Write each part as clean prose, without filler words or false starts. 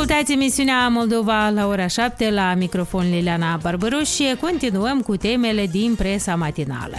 Ascultați emisiunea Moldova la ora 7 la microfon Liliana Barbaros și continuăm cu temele din presa matinală.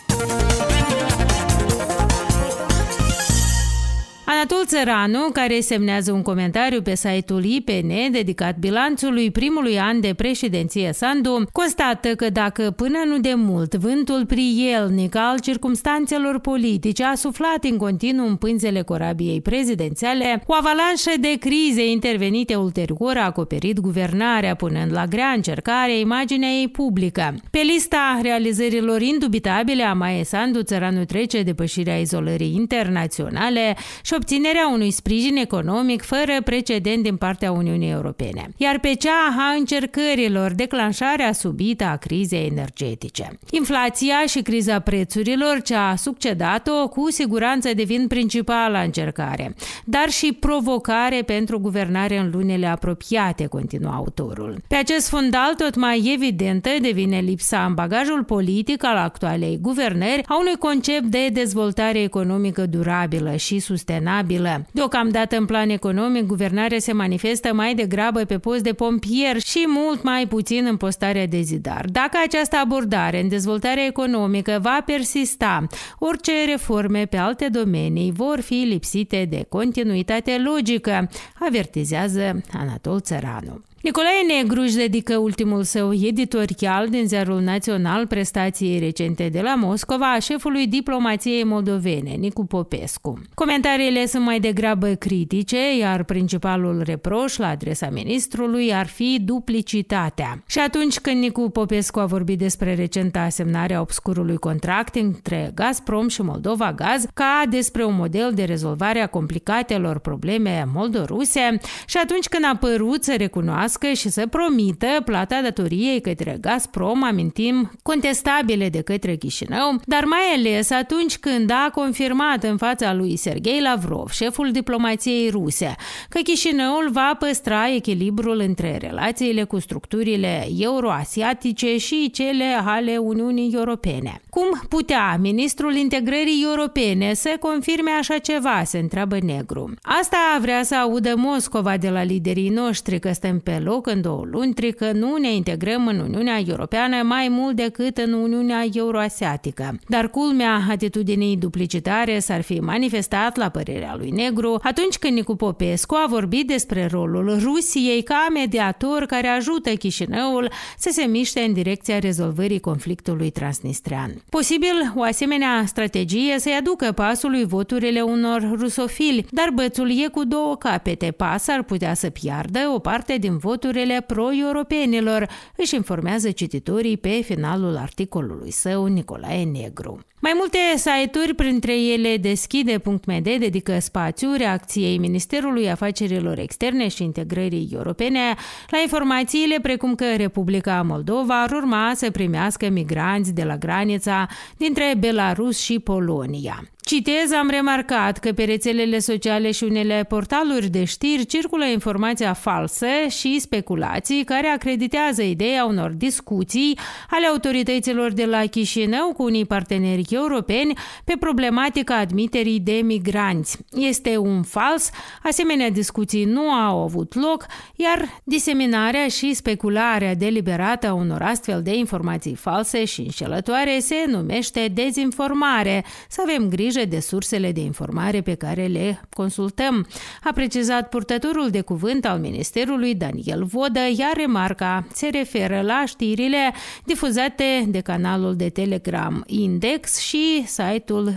Anatol Țăranu, care semnează un comentariu pe site-ul IPN dedicat bilanțului primului an de președinție Sandu, constată că dacă până nu de mult vântul prielnic al circumstanțelor politice a suflat în continuu în pânzele corabiei prezidențiale, o avalanșă de crize intervenite ulterior a acoperit guvernarea, punând la grea încercare imaginea ei publică. Pe lista realizărilor indubitabile a Maiei Sandu, Țăranu trece depășirea izolării internaționale și obținerea unui sprijin economic fără precedent din partea Uniunii Europene, iar pe cea a încercărilor declanșarea subită a crizei energetice. Inflația și criza prețurilor ce a succedat-o cu siguranță devin principala încercare, dar și provocare pentru guvernare în lunile apropiate, continuă autorul. Pe acest fundal, tot mai evidentă devine lipsa în bagajul politic al actualei guvernări a unui concept de dezvoltare economică durabilă și sustenabilă. Deocamdată, în plan economic, guvernarea se manifestă mai degrabă pe post de pompier și mult mai puțin în postarea de zidar. Dacă această abordare în dezvoltarea economică va persista, orice reforme pe alte domenii vor fi lipsite de continuitate logică, avertizează Anatol Țăranu. Nicolae Negru își dedică ultimul său editorial din Ziarul Național prestației recente de la Moscova a șefului diplomației moldovene, Nicu Popescu. Comentariile sunt mai degrabă critice, iar principalul reproș la adresa ministrului ar fi duplicitatea. Și atunci când Nicu Popescu a vorbit despre recenta asemnare a obscurului contract între Gazprom și Moldova Gaz ca despre un model de rezolvare a complicatelor probleme moldoruse, și atunci când a părut să recunoască și să promită plata datoriei către Gazprom, amintim, contestabile de către Chișinău, dar mai ales atunci când a confirmat în fața lui Serghei Lavrov, șeful diplomației ruse, că Chișinăul va păstra echilibrul între relațiile cu structurile euroasiatice și cele ale Uniunii Europene. Cum putea ministrul integrării europene să confirme așa ceva, se întreabă Negru. Asta vrea să audă Moscova de la liderii noștri, că stăm pe loc în 2 luni, că nu ne integrăm în Uniunea Europeană mai mult decât în Uniunea Euroasiatică. Dar culmea atitudinii duplicitare s-ar fi manifestat, la părerea lui Negru, atunci când Nicu Popescu a vorbit despre rolul Rusiei ca mediator care ajută Chișinăul să se miște în direcția rezolvării conflictului transnistrean. Posibil o asemenea strategie să-i aducă pasului voturile unor rusofili, dar bățul e cu 2 capete. Pas ar putea să piardă o parte din voturile pro-europenilor, își informează cititorii pe finalul articolului său Nicolae Negru. Mai multe site-uri, printre ele Deschide.md, dedică spațiu reacției Ministerului Afacerilor Externe și Integrării Europene la informațiile precum că Republica Moldova ar urma să primească migranți de la granița dintre Belarus și Polonia. Citez, am remarcat că pe rețelele sociale și unele portaluri de știri circulă informația falsă și speculații care acreditează ideea unor discuții ale autorităților de la Chișinău cu unii parteneri europeni pe problematica admiterii de migranți. Este un fals, asemenea discuții nu au avut loc, iar diseminarea și specularea deliberată a unor astfel de informații false și înșelătoare se numește dezinformare. Să avem grijă de sursele de informare pe care le consultăm, a precizat purtătorul de cuvânt al Ministerului Daniel Vodă, iar remarca se referă la știrile difuzate de canalul de Telegram Index și site-ul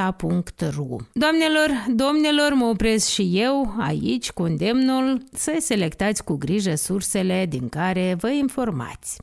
ria.ru. Doamnelor, domnilor, mă opresc și eu aici cu îndemnul să selectați cu grijă sursele din care vă informați.